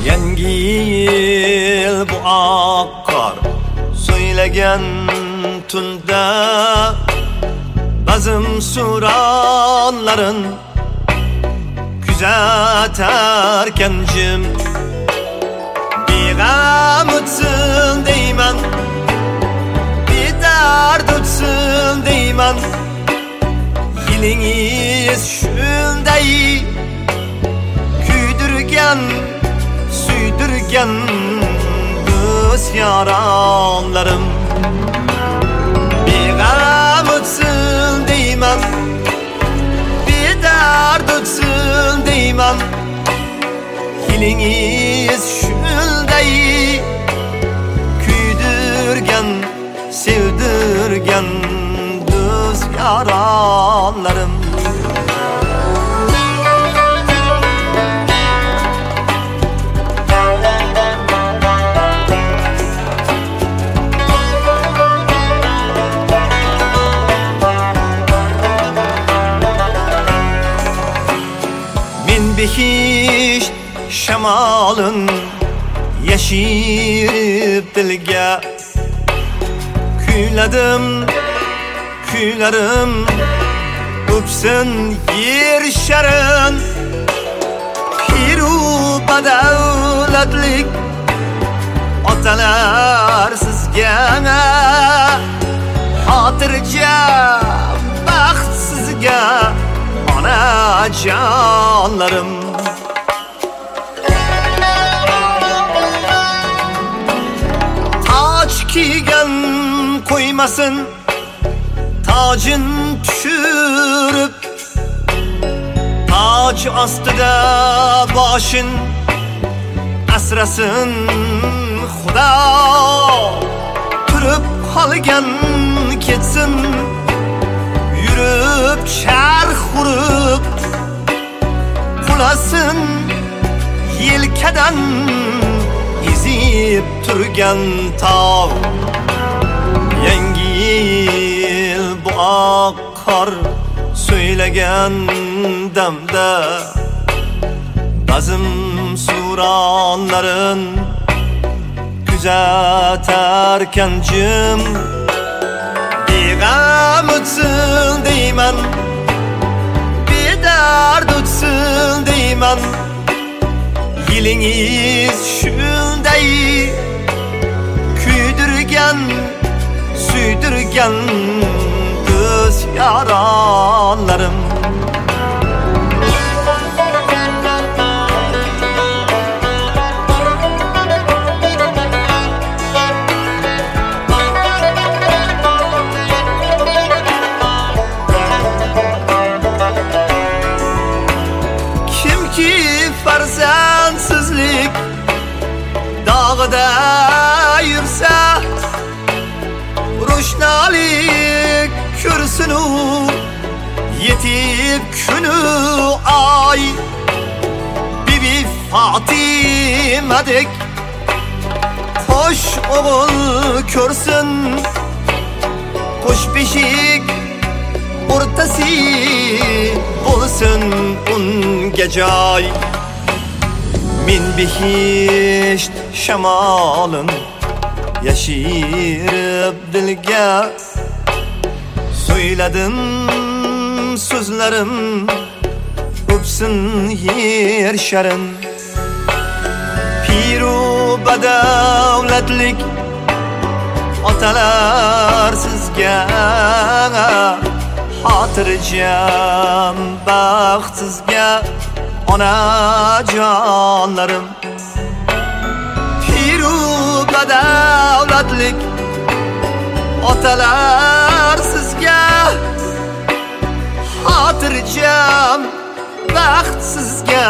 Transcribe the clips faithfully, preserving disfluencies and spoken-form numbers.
Yangi yil bu oqqor söylegan tunda bazım suranların kuzatarken jim bir gam o'tsin deyman, bir dard o'tsin deyman. Yilingiz shunday kuydirgan, suydirgan do'st yaronlarim. Bir gam o'tsin deyman, bir dard o'tsin deyman. Yilingiz shunday kuydirgan, sevdirgan do'st yaronlarim. Behish shamalın yashirib dilga kuyladim, kuylarim o'psin yer sharin. Piru badavlatlik otalar sizga, xotirja baxt sizga onajonlarim. Toj kiygan qo'ymasin tojin tushirib, toj ostida boshin asrasin Xudo. Turib qolgan ketsin, yurib charx urib qulasin yelkadan ezib turgan tog'. Yangi yil bu oqqor söylegan damda bazım suronlarin kuzatarkan jim bir gam o'tsin deyman, bir dard o'tsin deyman. Yilingiz shunday kuydirgan, suydirgan do'st yaronlarim. Kimki farzandsizlik dog'ida yursa, ro'shnolik ko'rsin u yetib kunu ay. Bibi Fatimadek qo'sh o'g'il ko'rsin, qo'sh beshik o'rtasi bo'lsin unga joy. Min behisht shamolin yashirib dilga söyledim so'zlarim o'psin yer sharin. Piru badavlatlik otalar sizga, xotirjam baxt sizga onajonlarim. Piru badavlatlik otalar sizga, xotirjam baxt sizga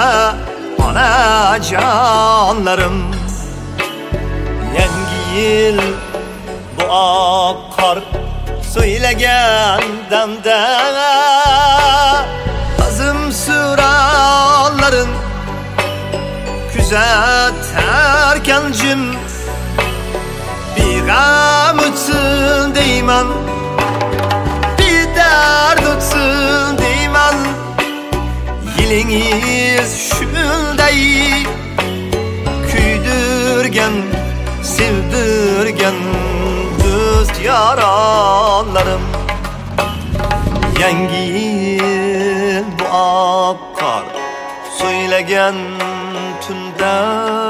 onajonlarim. Yangi yil bu oqqor söylegan damda bazım suronlarin kuzatarkan jim bir gam o'tsin deyman, bir dard o'tsin deyman. Yilingiz shunday Öldürgen, sevdirgen dost yaranlarım. Yangi yıl bu apkar söylegen tünden